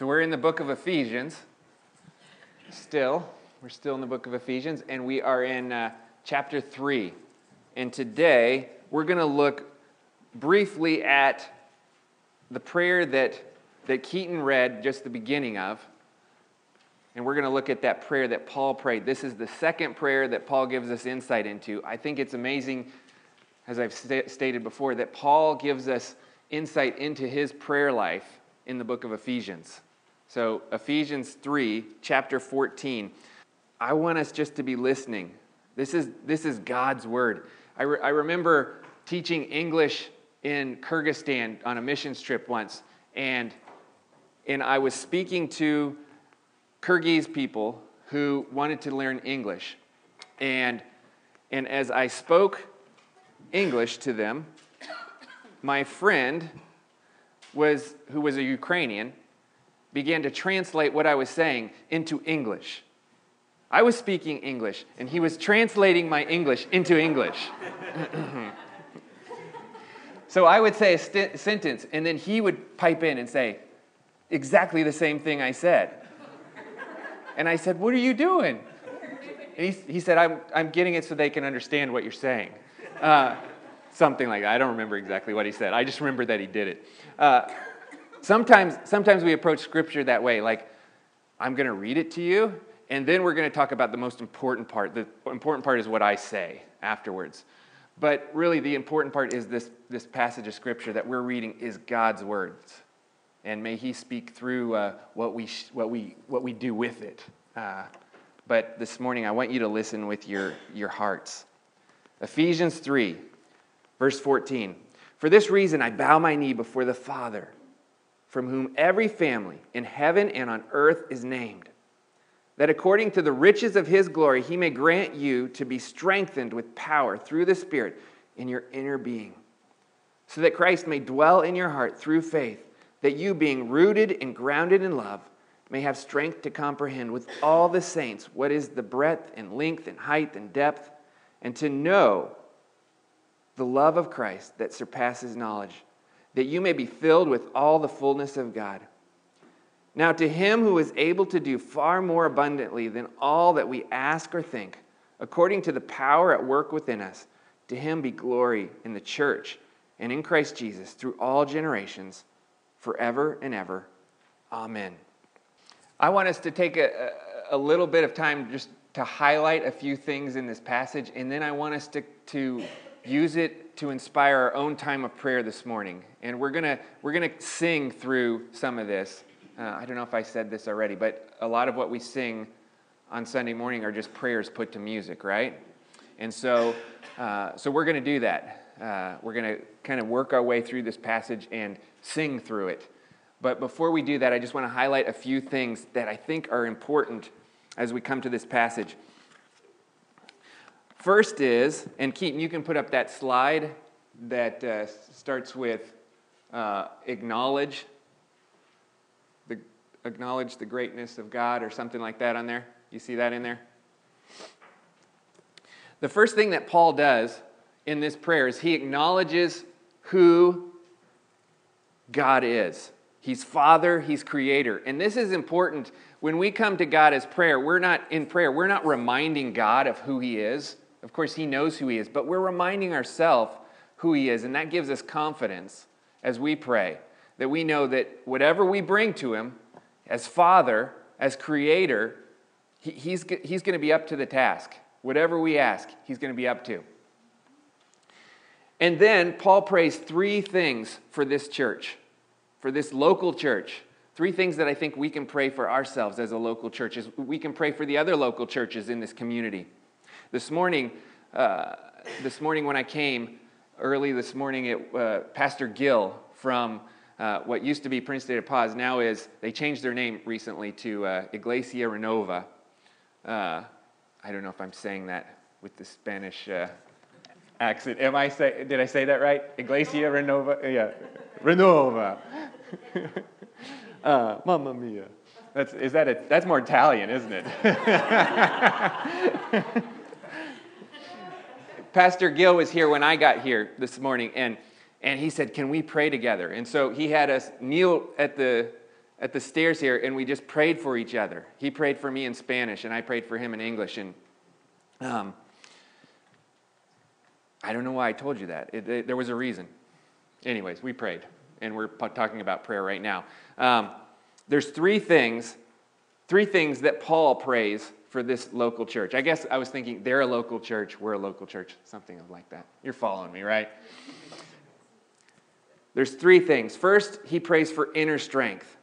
So we're in the book of Ephesians. We're still in the book of Ephesians, and we are in chapter 3. And today, we're going to look briefly at the prayer that Keaton read just the beginning of. And we're going to look at that prayer that Paul prayed. This is the second prayer that Paul gives us insight into. I think it's amazing, as I've stated before, that Paul gives us insight into his prayer life in the book of Ephesians. So Ephesians 3, chapter 14. I want us just to be listening. This is God's word. I remember teaching English in Kyrgyzstan on a missions trip once, and I was speaking to Kyrgyz people who wanted to learn English. And as I spoke English to them, my friend, who was a Ukrainian, began to translate what I was saying into English. I was speaking English, and he was translating my English into English. So I would say a sentence, and then he would pipe in and say exactly the same thing I said. And I said, "What are you doing?" And he said, I'm getting it so they can understand what you're saying. Something like that. I don't remember exactly what he said. I just remember that he did it. Sometimes we approach Scripture that way, like, I'm going to read it to you, and then we're going to talk about the most important part. The important part is what I say afterwards. But really, the important part is this passage of Scripture that we're reading is God's words. And may He speak through what we do with it. But this morning, I want you to listen with your hearts. Ephesians 3, verse 14. For this reason, I bow my knee before the Father, from whom every family in heaven and on earth is named, that according to the riches of His glory, He may grant you to be strengthened with power through the Spirit in your inner being, so that Christ may dwell in your heart through faith, that you, being rooted and grounded in love, may have strength to comprehend with all the saints what is the breadth and length and height and depth, and to know the love of Christ that surpasses knowledge, that you may be filled with all the fullness of God. Now to Him who is able to do far more abundantly than all that we ask or think, according to the power at work within us, to Him be glory in the church and in Christ Jesus through all generations, forever and ever. Amen. I want us to take a little bit of time just to highlight a few things in this passage, and then I want us to use it to inspire our own time of prayer this morning. And we're gonna sing through some of this. I don't know if I said this already, but a lot of what we sing on Sunday morning are just prayers put to music, right? And so we're going to do that. We're going to kind of work our way through this passage and sing through it. But before we do that, I just want to highlight a few things that I think are important as we come to this passage. First is, and Keaton, you can put up that slide that starts with acknowledge the greatness of God or something like that on there. You see that in there? The first thing that Paul does in this prayer is he acknowledges who God is. He's Father, He's Creator. And this is important. When we come to God as prayer, we're not reminding God of who He is. Of course, He knows who He is, but we're reminding ourselves who He is, and that gives us confidence as we pray, that we know that whatever we bring to Him, as Father, as Creator, He's going to be up to the task. Whatever we ask, He's going to be up to. And then Paul prays three things for this church, for this local church. Three things that I think we can pray for ourselves as a local church. We can pray for the other local churches in this community. This morning when I came, early this morning, Pastor Gill from what used to be Prince de Paz, now they changed their name recently to Iglesia Renova. I don't know if I'm saying that with the Spanish accent. Did I say that right? Iglesia Renova? Yeah, Renova. Mamma mia. That's more Italian, isn't it? Pastor Gill was here when I got here this morning, and he said, "Can we pray together?" And so he had us kneel at at the stairs here, and we just prayed for each other. He prayed for me in Spanish, and I prayed for him in English. And I don't know why I told you that. There was a reason. Anyways, we prayed, and we're talking about prayer right now. There's three things that Paul prays for this local church. I guess I was thinking they're a local church, we're a local church, something like that. You're following me, right? There's three things. First, he prays for inner strength.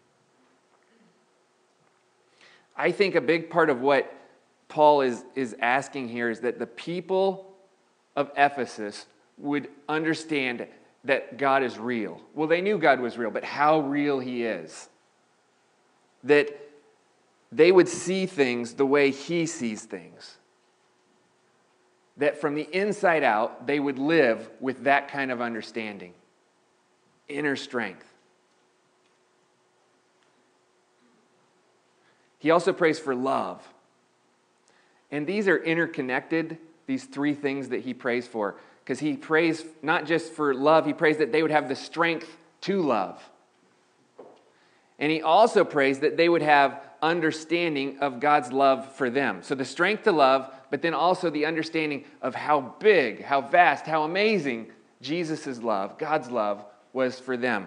I think a big part of what Paul is asking here is that the people of Ephesus would understand that God is real. Well, they knew God was real, but how real he is. That they would see things the way he sees things. That from the inside out, they would live with that kind of understanding. Inner strength. He also prays for love. And these are interconnected, these three things that he prays for. Because he prays not just for love, he prays that they would have the strength to love. And he also prays that they would have understanding of God's love for them. So the strength to love, but then also the understanding of how big, how vast, how amazing Jesus' love, God's love, was for them.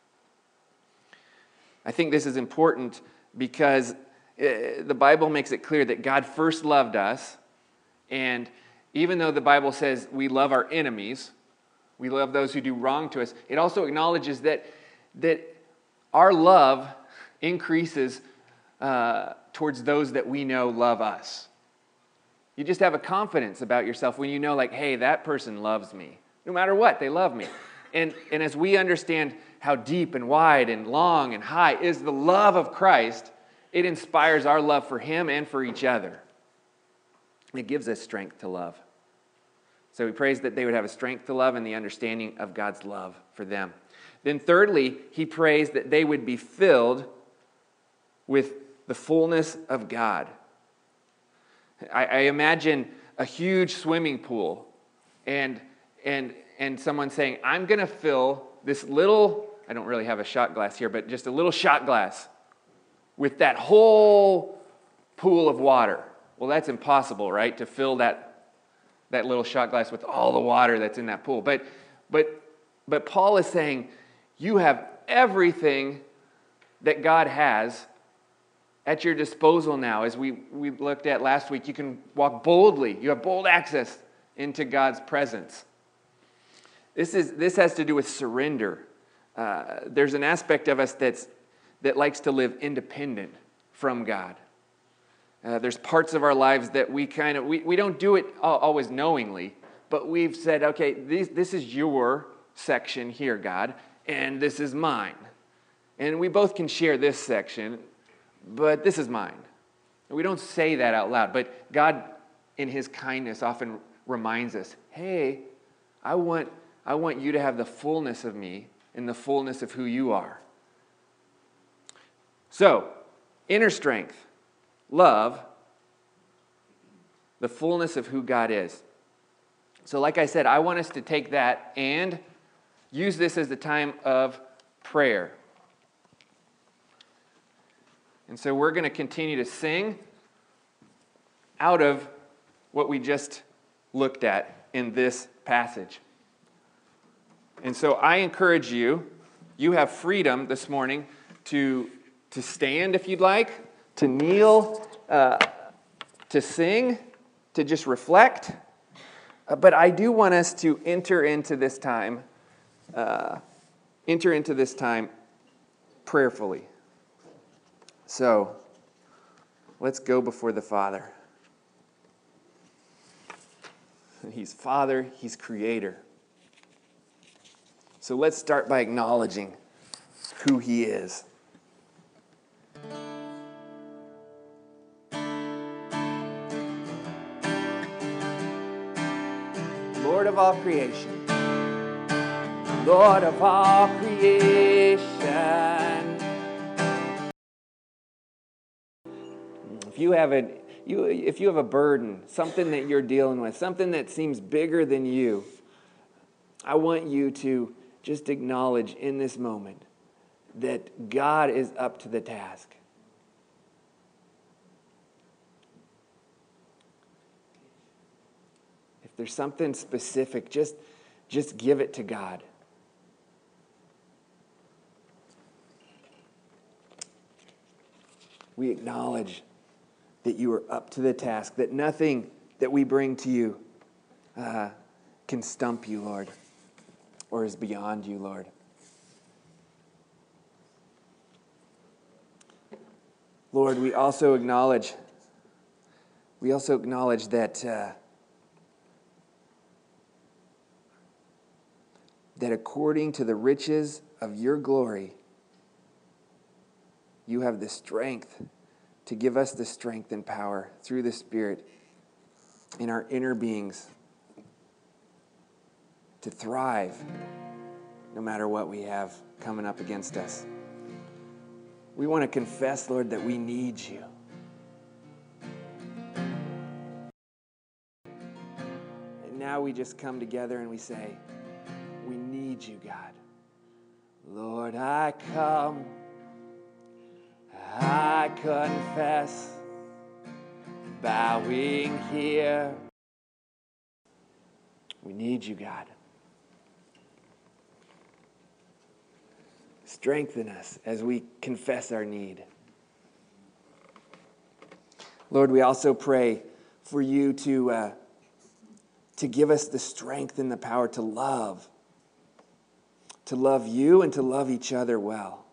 I think this is important because the Bible makes it clear that God first loved us, and even though the Bible says we love our enemies, we love those who do wrong to us, it also acknowledges that our love increases towards those that we know love us. You just have a confidence about yourself when you know, like, hey, that person loves me. No matter what, they love me. And as we understand how deep and wide and long and high is the love of Christ, it inspires our love for him and for each other. It gives us strength to love. So he prays that they would have a strength to love and the understanding of God's love for them. Then thirdly, he prays that they would be filled with the fullness of God. I imagine a huge swimming pool and someone saying, I'm going to fill this little, I don't really have a shot glass here, but just a little shot glass with that whole pool of water. Well, that's impossible, right? To fill that little shot glass with all the water that's in that pool. But Paul is saying, you have everything that God has at your disposal now. As we looked at last week, you can walk boldly. You have bold access into God's presence. This has to do with surrender. There's an aspect of us that likes to live independent from God. There's parts of our lives that we don't do it always knowingly, but we've said, okay, this is your section here, God, and this is mine. And we both can share this section, but this is mine. And we don't say that out loud, but God, in his kindness, often reminds us, hey, I want you to have the fullness of me and the fullness of who you are. So, inner strength, love, the fullness of who God is. So like I said, I want us to take that and use this as the time of prayer. And so we're going to continue to sing out of what we just looked at in this passage. And so I encourage you have freedom this morning to stand if you'd like, to kneel, to sing, to just reflect. But I do want us to enter into this time prayerfully. So, let's go before the Father. He's Father, he's Creator. So let's start by acknowledging who he is. Lord of all creation. Lord of all creation. If you have a burden, something that you're dealing with, something that seems bigger than you, I want you to just acknowledge in this moment that God is up to the task. If there's something specific, just give it to God. We acknowledge that you are up to the task, that nothing that we bring to you can stump you, Lord, or is beyond you, Lord. Lord, we also acknowledge that that according to the riches of your glory, you have the strength to give us the strength and power through the Spirit in our inner beings to thrive no matter what we have coming up against us. We want to confess, Lord, that we need you. And now we just come together and we say, we need you, God. Lord, I come, I confess, bowing here. We need you, God. Strengthen us as we confess our need. Lord, we also pray for you to give us the strength and the power to love you and to love each other well.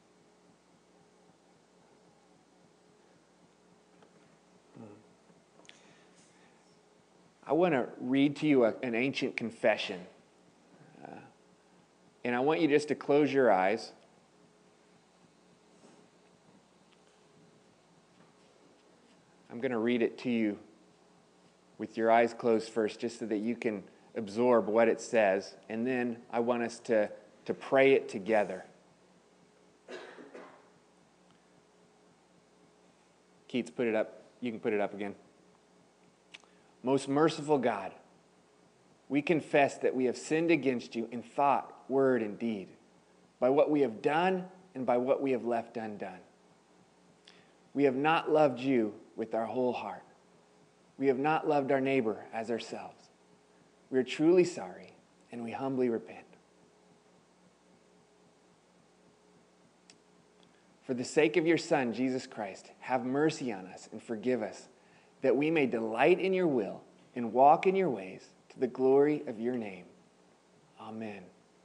I want to read to you an ancient confession. And I want you just to close your eyes. I'm going to read it to you with your eyes closed first, just so that you can absorb what it says. And then I want us to pray it together. Keats, put it up. You can put it up again. Most merciful God, we confess that we have sinned against you in thought, word, and deed, by what we have done and by what we have left undone. We have not loved you with our whole heart. We have not loved our neighbor as ourselves. We are truly sorry, and we humbly repent. For the sake of your Son, Jesus Christ, have mercy on us and forgive us, that we may delight in your will and walk in your ways to the glory of your name. Amen.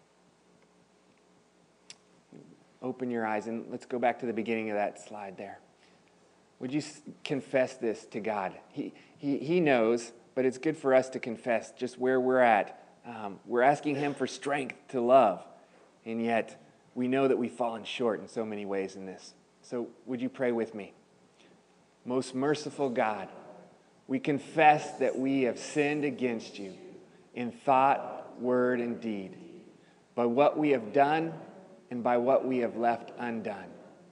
Open your eyes and let's go back to the beginning of that slide there. Would you confess this to God? He knows, but it's good for us to confess just where we're at. We're asking him for strength to love, and yet we know that we've fallen short in so many ways in this. So would you pray with me? Most merciful God, we confess that we have sinned against you in thought, word, and deed, by what we have done and by what we have left undone.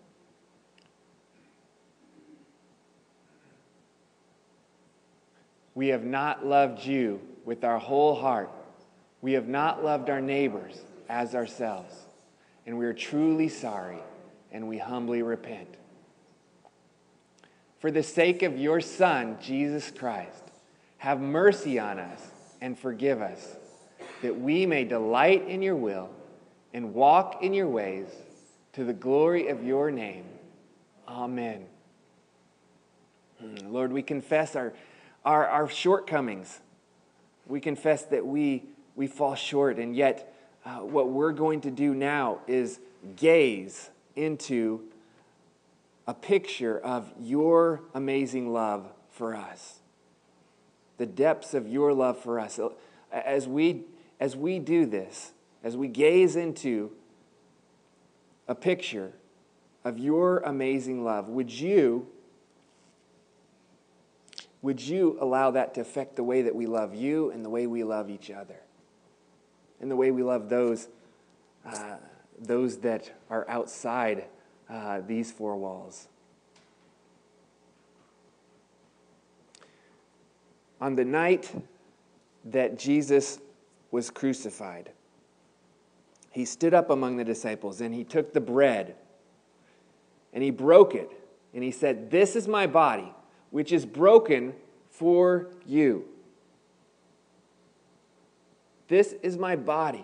We have not loved you with our whole heart. We have not loved our neighbors as ourselves. And we are truly sorry, and we humbly repent. For the sake of your Son, Jesus Christ, have mercy on us and forgive us, that we may delight in your will and walk in your ways to the glory of your name. Amen. Lord, we confess our shortcomings. We confess that we fall short, and yet what we're going to do now is gaze into a picture of your amazing love for us. The depths of your love for us. As we do this, as we gaze into a picture of your amazing love, would you allow that to affect the way that we love you and the way we love each other? And the way we love those that are outside these four walls. On the night that Jesus was crucified, he stood up among the disciples and he took the bread and he broke it. And he said, "This is my body, which is broken for you. This is my body."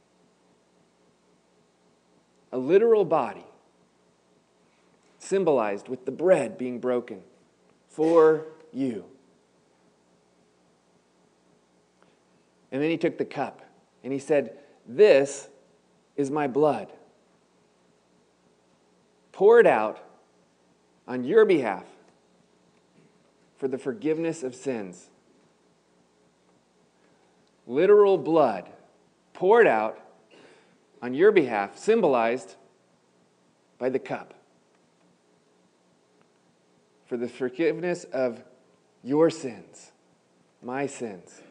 A literal body, symbolized with the bread being broken for you. And then he took the cup and he said, "This is my blood, poured out on your behalf for the forgiveness of sins." Literal blood poured out on your behalf, symbolized by the cup, for the forgiveness of your sins, my sins.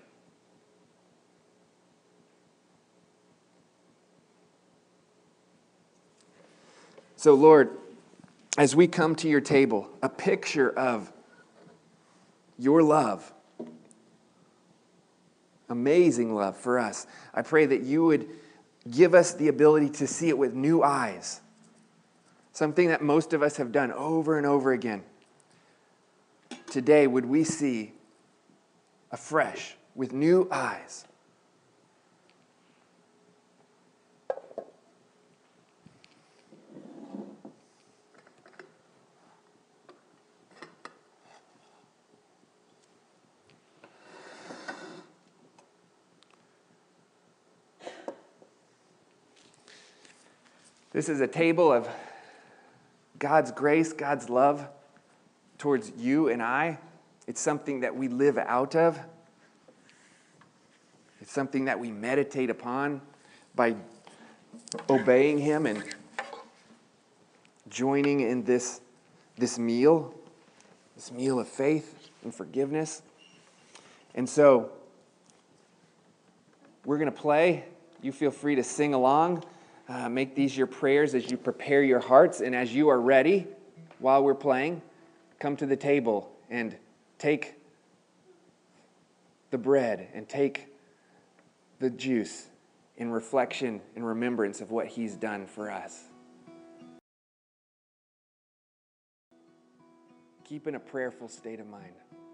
So, Lord, as we come to your table, a picture of your love, amazing love for us, I pray that you would give us the ability to see it with new eyes, something that most of us have done over and over again. Today, would we see afresh with new eyes? This is a table of God's grace, God's love towards you and I. It's something that we live out of. It's something that we meditate upon by obeying Him and joining in this meal of faith and forgiveness. And so, we're going to play. You feel free to sing along. Make these your prayers as you prepare your hearts. And as you are ready, while we're playing, come to the table and take the bread and take the juice in reflection and remembrance of what He's done for us. Keep in a prayerful state of mind.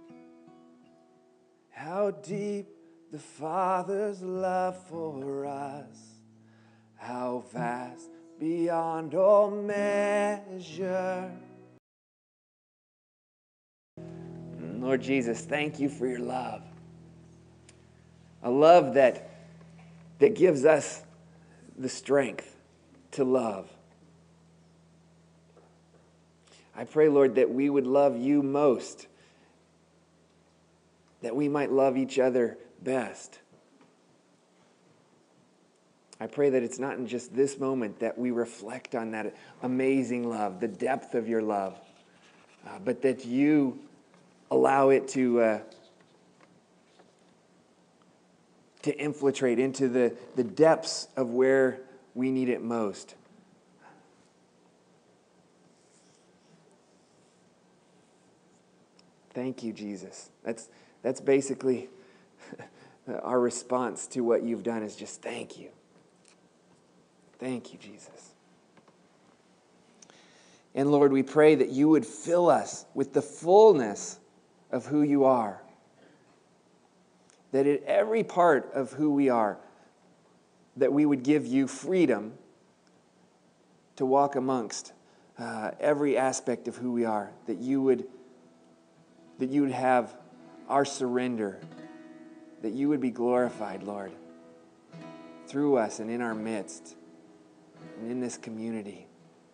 How deep the Father's love for us, how vast beyond all measure. Lord Jesus, thank you for your love. A love that gives us the strength to love. I pray, Lord, that we would love you most, that we might love each other best. I pray that it's not in just this moment that we reflect on that amazing love, the depth of your love, but that you allow it to infiltrate into the depths of where we need it most. Thank you, Jesus. That's basically our response to what you've done, is just thank you. Thank you, Jesus. And Lord, we pray that you would fill us with the fullness of who you are. That in every part of who we are, that we would give you freedom to walk amongst every aspect of who we are. That you would have our surrender. That you would be glorified, Lord, through us and in our midst and in this community.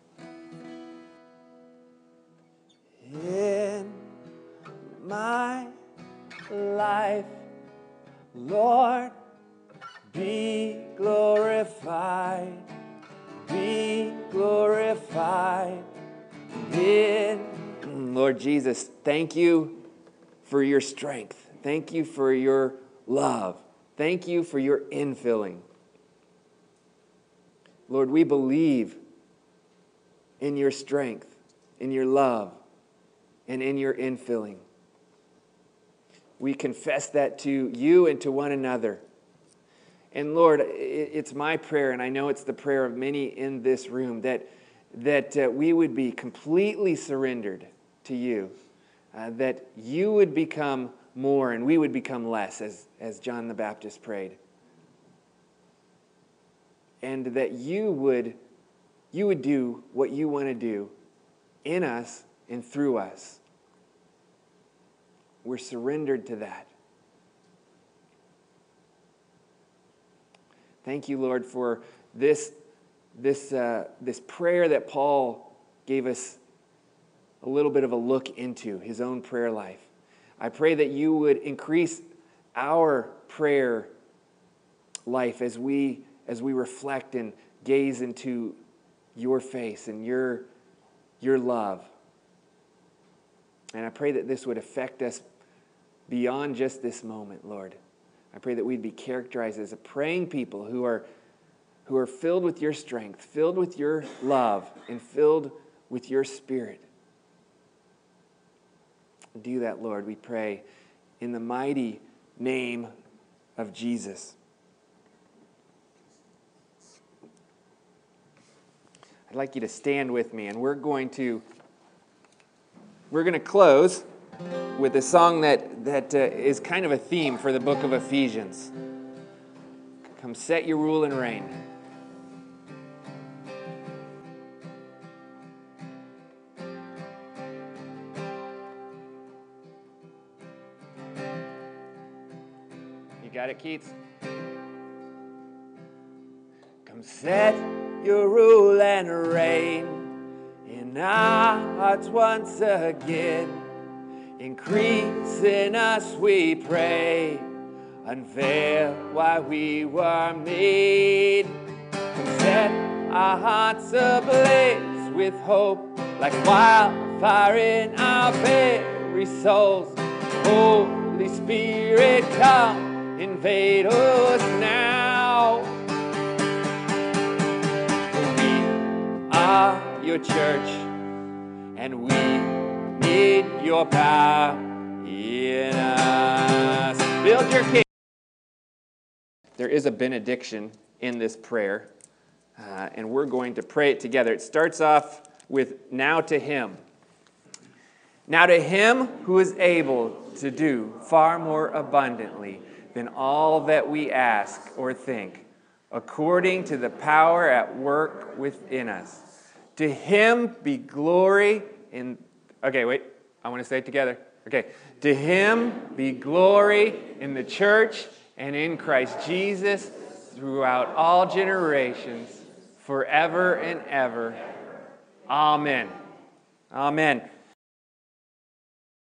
In my life, Lord, be glorified, Lord Jesus, thank you for your strength. Thank you for your love. Thank you for your infilling. Lord, we believe in your strength, in your love, and in your infilling. We confess that to you and to one another. And Lord, it's my prayer, and I know it's the prayer of many in this room, that we would be completely surrendered to you, that you would become more and we would become less, as John the Baptist prayed. And that you would do what you want to do in us and through us. We're surrendered to that. Thank you, Lord, for this prayer that Paul gave us a little bit of a look into, his own prayer life. I pray that you would increase our prayer life as we reflect and gaze into your face and your love. And I pray that this would affect us beyond just this moment, Lord. I pray that we'd be characterized as a praying people who are filled with your strength, filled with your love, and filled with your Spirit. Do that, Lord, we pray, in the mighty name of Jesus. I'd like you to stand with me, and we're going to close with a song that is kind of a theme for the book of Ephesians. Come set your rule and reign. You got it, Keats? Come set your rule and reign in our hearts once again. Increase in us, we pray. Unveil why we were made. Come set our hearts ablaze with hope, like wildfire in our very souls. Holy Spirit, come invade us now. We are your church, and we need your power in us. Build your kingdom. There is a benediction in this prayer, and we're going to pray it together. It starts off with, now to him. Now to him who is able to do far more abundantly than all that we ask or think, according to the power at work within us. To him be glory in... Okay, wait. I want to say it together. Okay. To him be glory in the church and in Christ Jesus throughout all generations, forever and ever. Amen. Amen.